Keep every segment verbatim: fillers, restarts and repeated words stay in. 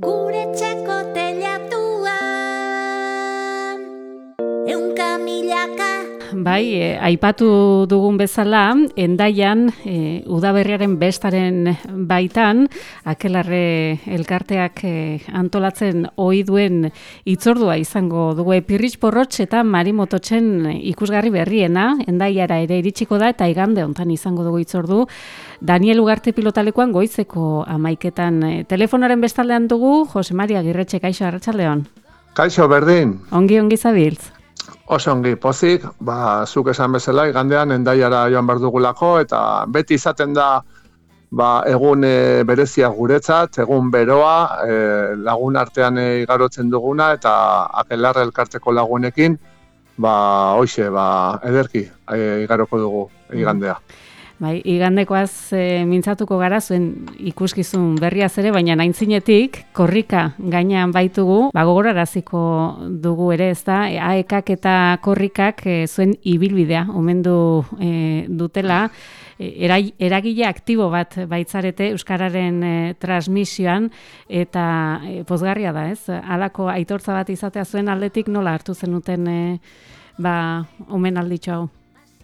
Gure txeko telatua eunka milaka. Bai, e, aipatu dugun bezala, Hendaian e, udaberriaren bestaren baitan, Akelarre elkarteak e, antolatzen ohi duen hitzordua izango dugu Epirritx Porrotx eta Marimototxen ikusgarri berriena, Hendaiara ere iritsiko da eta igande hontan izango dugu hitzordu. Daniel Ugarte pilotalekoan goizeko hamaiketan e, telefonoaren bestaldean dugu Jose Maria Agirretxe, kaixo, arratsaldeon. Kaixo, berdin. Ongi ongi zabiltz. Oso ongi, pozik, ba, zuk esan bezala, igandean Hendaiara joan behar dugulako, eta beti izaten da ba, egun e, berezia guretzat, egun beroa, e, lagun artean e, igarotzen duguna, eta Akelarre elkarteko lagunekin, ba, hoxe, ba, ederki e, igaroko dugu igandea. Bai, igandekoaz e, mintzatuko gara zuen ikuskizun berriaz ere, baina aintzinetik korrika gainean baitugu, ba gogoraraziko dugu ere, ezta? A E K eta korrikak e, zuen ibilbidea omendu e, dutela, e, eragile aktibo bat baitzarete euskararen e, transmisioan eta e, pozgarria da, ez? Halako aitortza bat izatea zuen aldetik nola hartu zenuten e, ba omenalditxo hau?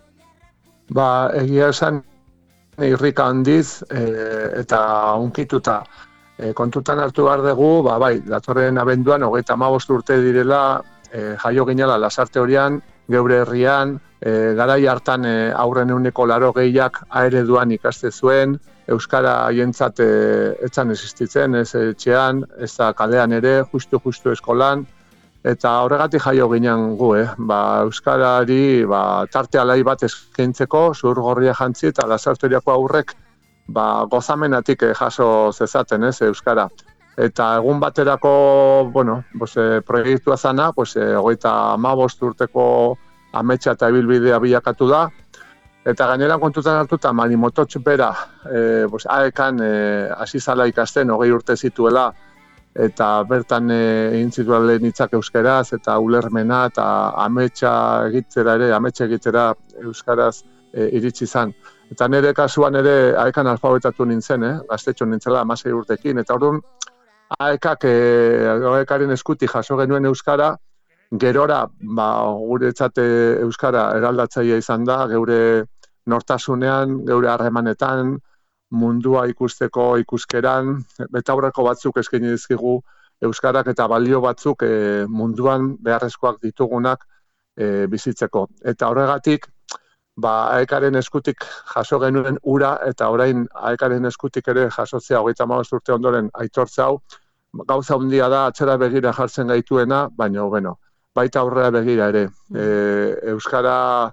Ba, egia esan irrika handiz e, eta unkituta e, kontutan hartu behar dugu, ba, bai, datorren abenduan hogeita hamabost urte direla e, jaio ginela Lasarte Orian, geure herrian, e, garai hartan e, aurren euneko laro gehiak aereduan ikaste zuen, euskara haientzat e, etzan existitzen, ez etxean, ez da kalean ere, justu-justu eskolan, eta horregatik jaio ginen gu, eh? Ba, euskarari ba, tarte alai bat eskaintzeko, zurgorria jantzi eta Lasarteriako aurrek ba, gozamenatik eh, jaso zezaten, ez, euskara. Eta egun baterako, bueno, pues, eh, proiektua zana, pues, eh, hogeita hamabost urteko ametsa eta ibilbidea bilakatu da, eta gainera kontutan hartuta Marimototx bera, eh, pues, A E Kan eh, hasi zala ikasten, hogei urte zituela, eta bertan egin zituen lehen hitzak euskeraz, eta ulermena, eta ametsa egitzera ere, ametsa egitzera euskaraz e, iritsi izan. Eta nire kasuan ere A E Kan alfabetatu nintzen, eh? Gaztetxo nintzela hamasei urtekin, eta orduan A E Kak e, A E Karen eskutik jaso genuen euskara, gerora ba, guretzat euskara eraldatzailea izan da, geure nortasunean, geure harremanetan, mundua ikusteko ikuskeran, betaurreko batzuk eskaini dizkigu euskarak eta balio batzuk e, munduan beharrezkoak ditugunak e, bizitzeko. Eta horregatik, ba, A E Karen eskutik jaso genuen ura, eta orain A E Karen eskutik ere jasotzea hogeita hamabost urte ondoren aitortza hau, gauza handia da atzera begira jartzen gaituena, baina bueno, baita aurrera begira ere. E, euskara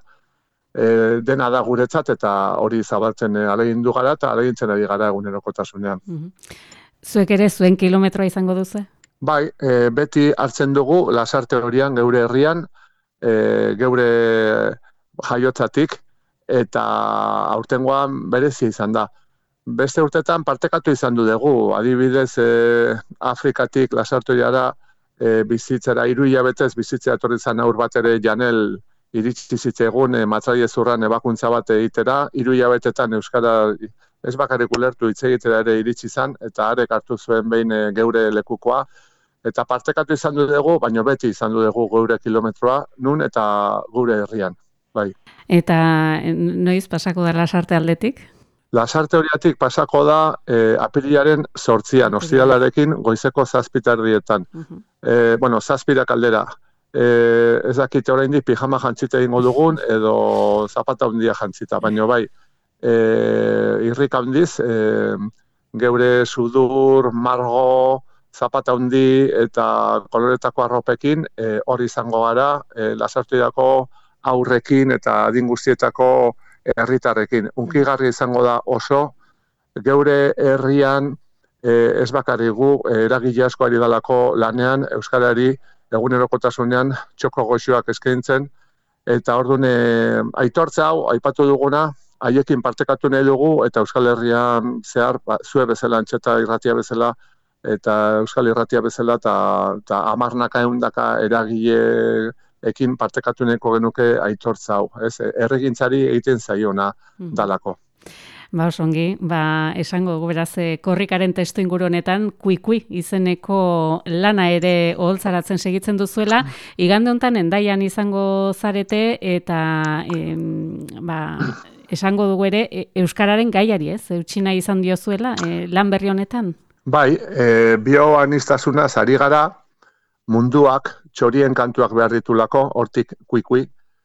E, dena da guretzat eta hori zabaltzen e, ahalegindu gara eta ahalegintzen ari gara egunerokotasunean. Mm-hmm. Zuek ere zuen kilometroa izango duzu? Bai, e, beti hartzen dugu Lasarte Orian geure herrian, e, geure jaiotzatik eta aurtengoan berezia izan da. Beste urtetan partekatu izan du dugu, adibidez e, Afrikatik Lasarte Oriara e, bizitzera, hiru hilabetez bizitzera etorri zan aur bat ere Janel iritsi zitzegun e, Matzaile Zurran ebakuntza bat egitera, hiru hilabetetan euskara ez bakarrik ulertu hitz egitera ere iritsi izan, eta harek hartu zuen behin e, geure lekukoa, eta partekatu izan du dugu, baina beti izan du dugu geure kilometroa, nun eta gure herrian, bai. Eta noiz pasako da Lasarte aldetik? Lasarte Oriatik pasako da e, apirilaren zortzian, ostiralarekin goizeko zazpitardietan. Uh-huh. e, bueno, zazpirak aldera. Eh, ez dakite oraindik pijama jantzita egingo dugun edo zapata handia jantzita, baina bai, eh, irrik handiz, eh, geure sudur, margo, zapata handi eta koloretako arropekin eh, hori izango gara, eh, Lasarteriako aurrekin eta adin guztietako herritarrekin. Unkigarri izango da oso, geure herrian eh, ez bakarrik gu eh, eragile asko ari dalako lanean euskarari egunerokotasunean txoko goxoak eskaintzen, eta orduan e, aitortza hau, aipatu duguna, haiekin partekatu nahi dugu, eta Euskal Herrian zehar, ba, zue bezala, antxeta irratia bezala, eta Euskal Irratia bezala, eta hamarnaka eundaka eragileekin partekatu nahiko genuke aitortza hau, ez? Herrigintzari egiten zaiona dalako. Ba, osongi, ba, esango dugu beraz, eh, korrikaren testu inguru honetan, kui-kui izeneko lana ere oholtzaratzen segitzen duzuela, igande hontan Hendaian izango zarete eta em, ba, esango dugu ere e, euskararen gaiari, ez? Eutxina izan diozuela e, lan berri honetan. Bai, e, bioaniztasunaz ari gara, munduak txorien kantuak behar ditulako, hortik kui-kui,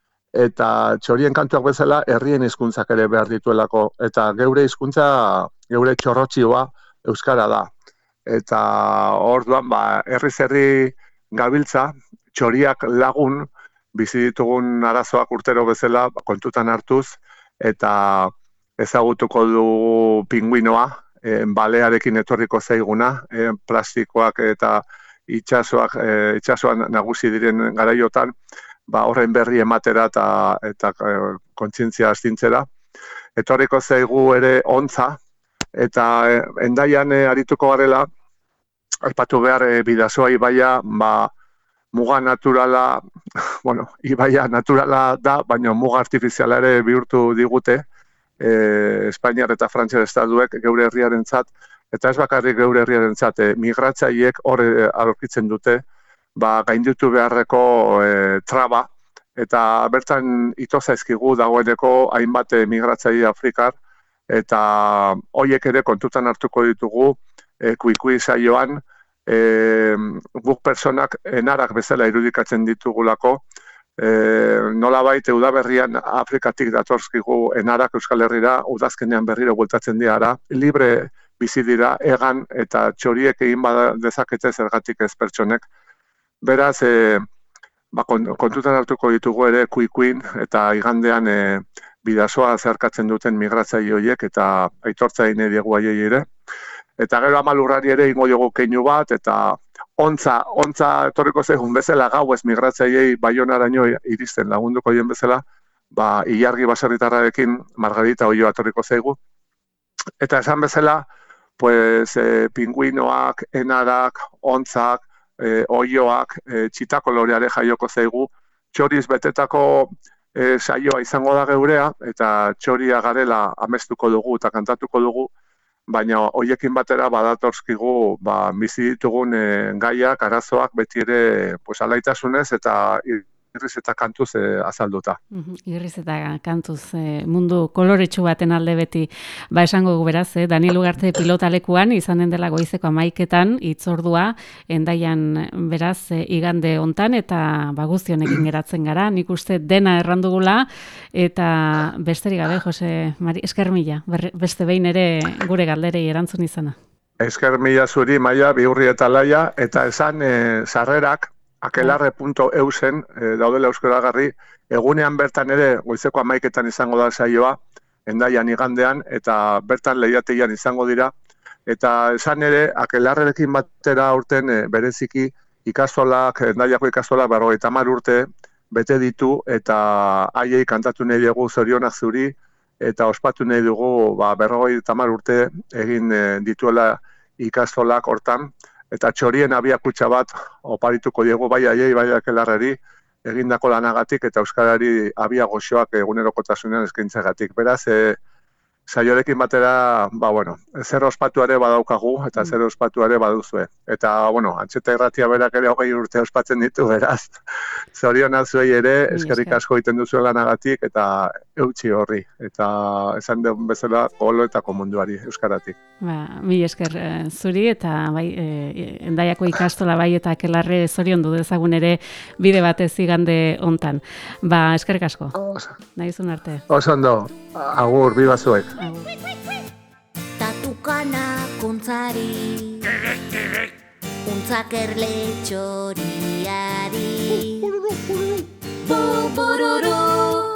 eta txorien kantuak bezala herrien hizkuntzak ere behar dituelako, eta geure hizkuntza, geure txorrotxioa euskara da. Eta orduan, ba, herriz herri gabiltza, txoriak lagun, bizi ditugun arazoak urtero bezala kontutan hartuz, eta ezagutuko du pinguinoa, e, balearekin etorriko zaiguna, e, plastikoak eta itsasoak, e, itsasoan nagusi diren garaiotan, ba, horren berri ematera eta, eta e, kontzientzia astintzera. Etorriko zaigu ere ontza, eta e, Hendaian e, arituko garela, aipatu behar e, Bidasoa ibaia, ba, muga naturala, bueno, ibaia naturala da, baina muga artifiziala ere bihurtu digute, e, Espainiar eta Frantziar estatuek geure herriarentzat, eta ez bakarrik geure herriarentzat, e, migratzaileek hor e, aurkitzen dute, ba, gainditu beharreko e, traba, eta bertan ito zaizkigu dagoeneko hainbat e, migratzaile Afrikar, eta hoiek ere kontutan hartuko ditugu e, kui-kui saioan, e, guk personak enarak bezala irudikatzen ditugulako, e, nolabait udaberrian Afrikatik datorzkigu enarak Euskal Herrira, udazkenean berriro bueltatzen dira, libre bizi dira, egan eta txoriek egin bada dezakete zergatik ez pertsonek. Beraz, e, ba, kontutan hartuko ditugu ere kui-kuin eta igandean e, Bidasoa zeharkatzen duten migratzaile horiek eta aitortza egin diegu haiei ere. Eta gero Amalurrari ere ingo diogu keinu bat, eta ontza, ontza etorriko zaigun bezala gau ez migratzailei Baionaraino iristen lagunduko dien bezala, ba, Ilargi baserritarrarekin Margarita Oioa etorriko zaigu. Eta esan bezala, pues, e, pinguinoak, enarak, ontzak, e, oioak, e, txitakoloreare jaioko zaigu, txoriz betetako e, saioa izango da geurea, eta txoria garela amestuko dugu eta kantatuko dugu, baina hoiekin batera badatorskigu ba, bizi ditugun e, gaiak, arazoak beti ere pues, alaitasunez eta irriz eta kantuz e, azalduta. Uhum, irriz eta kantuz e, mundu koloretsu baten alde beti. Ba esango dugu beraz, eh? Daniel Ugarte pilotalekuan izanen dela goizeko hamaiketan hitzordua Hendaian beraz e, igande hontan eta ba guzti honekin geratzen gara. Nik uste dena errandugula eta besterik gabe Jose Mari esker mila. Beste behin ere gure galderei erantzun izana. Esker mila zuri Maia, Bihurri eta Laia eta esan e, sarrerak akelarre puntu eusen e, daudela euskaragarri, egunean bertan ere goizeko hamaiketan izango da saioa, Hendaian igandean, eta bertan lehiateian izango dira, eta esan ere, akelarrerekin batera urten e, bereziki ikastolak, Hendaiako ikastolak berrogeita hamar urte bete ditu, eta haiei kantatu nahi dugu zorionak zuri, eta ospatu nahi dugu ba, berrogeita hamar urte egin e, dituela ikastolak hortan, eta txorien abiakutxa bat oparituko diegu bai aiei, bai akelarreri, egindako lanagatik eta euskarari abia goxoak egunerokotasunean eskaintzagatik. Beraz, e, saiorekin batera, ba, bueno, zer ospatu ere badaukagu eta zer ospatu ere baduzue. Eta, bueno, Antxeta Irratia berak ere hogei urte ospatzen ditu, beraz, zorionak zuei ere, eskerrik asko egiten duzuen lanagatik eta eutxi horri. Eta esan den bezala goloetako munduari, euskaratik. Ba, mi esker e, zuri eta bai, e, Hendaiako ikastola bai eta akelarre zorion du dezagun ere bide batez igande hontan. Ba, eskerrik asko. Nahizun arte. Oso ondo, agur, biba zuek. Tatukana kuntzari Untzak erle txoriari Bu, bururu